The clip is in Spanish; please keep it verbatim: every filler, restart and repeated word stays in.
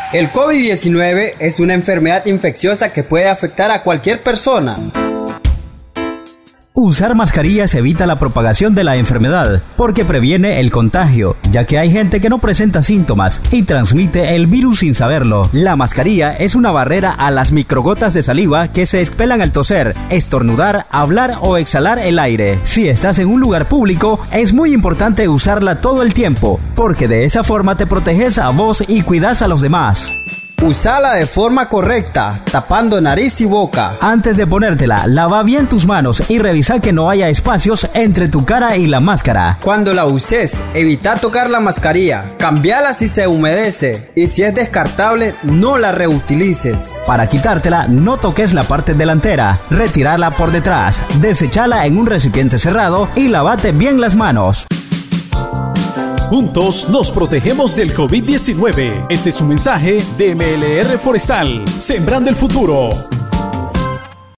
El COVID diecinueve es una enfermedad infecciosa que puede afectar a cualquier persona. Usar mascarillas evita la propagación de la enfermedad porque previene el contagio, ya que hay gente que no presenta síntomas y transmite el virus sin saberlo. La mascarilla es una barrera a las microgotas de saliva que se expelan al toser, estornudar, hablar o exhalar el aire. Si estás en un lugar público, es muy importante usarla todo el tiempo, porque de esa forma te proteges a vos y cuidas a los demás. Usala de forma correcta, tapando nariz y boca. Antes de ponértela, lava bien tus manos y revisa que no haya espacios entre tu cara y la máscara. Cuando la uses, evita tocar la mascarilla, cambiala si se humedece y si es descartable, no la reutilices. Para quitártela, no toques la parte delantera, retírala por detrás, desechala en un recipiente cerrado y lavate bien las manos. Juntos nos protegemos del COVID diecinueve. Este es un mensaje de M L R Forestal, sembrando el futuro.